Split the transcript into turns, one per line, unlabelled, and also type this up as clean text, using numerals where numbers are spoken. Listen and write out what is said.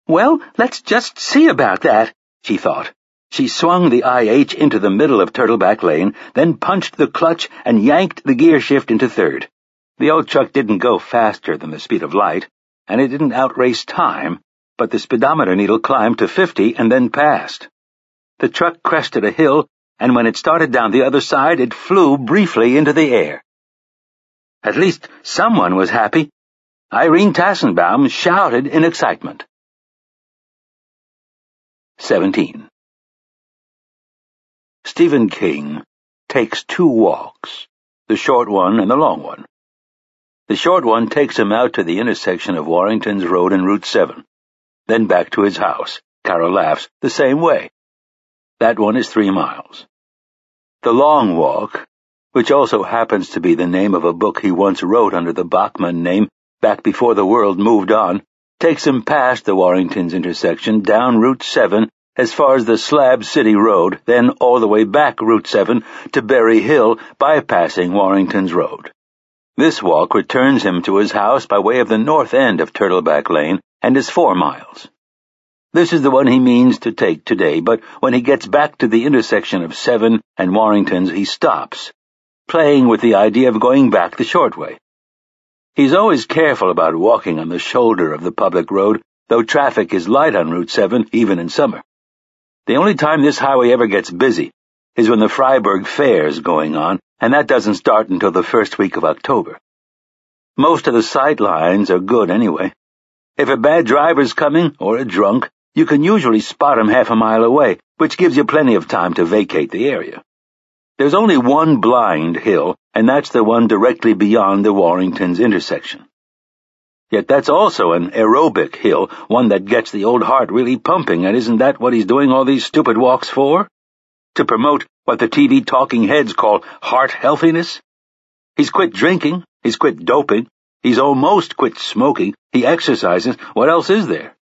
Well, let's just see about that, she thought. She swung the IH into the middle of Turtleback Lane, then punched the clutch and yanked the gear shift into third. The old truck didn't go faster than the speed of light, and it didn't outrace time, but the speedometer needle climbed to 50 and then passed. The truck crested a hill, and when it started down the other side, it flew briefly into the air. At least someone was happy. Irene Tassenbaum shouted in excitement. 17. Stephen King takes 2 walks, the short one and the long one. The short one takes him out to the intersection of Warrington's Road and Route 7, then back to his house. Carol laughs, the same way. That one is 3 miles. The long walk, which also happens to be the name of a book he once wrote under the Bachman name back before the world moved on, takes him past the Warrington's intersection, down Route 7, as far as the Slab City Road, then all the way back Route 7 to Berry Hill, bypassing Warrington's Road. This walk returns him to his house by way of the north end of Turtleback Lane and is 4 miles. This is the one he means to take today, but when he gets back to the intersection of 7 and Warrington's, he stops, playing with the idea of going back the short way. He's always careful about walking on the shoulder of the public road, though traffic is light on Route 7, even in summer. The only time this highway ever gets busy is when the Freiburg Fair is going on, and that doesn't start until the first week of October. Most of the sight lines are good anyway. If a bad driver's coming, or a drunk, you can usually spot him half a mile away, which gives you plenty of time to vacate the area. There's only one blind hill, and that's the one directly beyond the Warrington's intersection. Yet that's also an aerobic hill, one that gets the old heart really pumping, and isn't that what he's doing all these stupid walks for? To promote what the TV talking heads call heart healthiness? He's quit drinking, he's quit doping, he's almost quit smoking, he exercises, what else is there?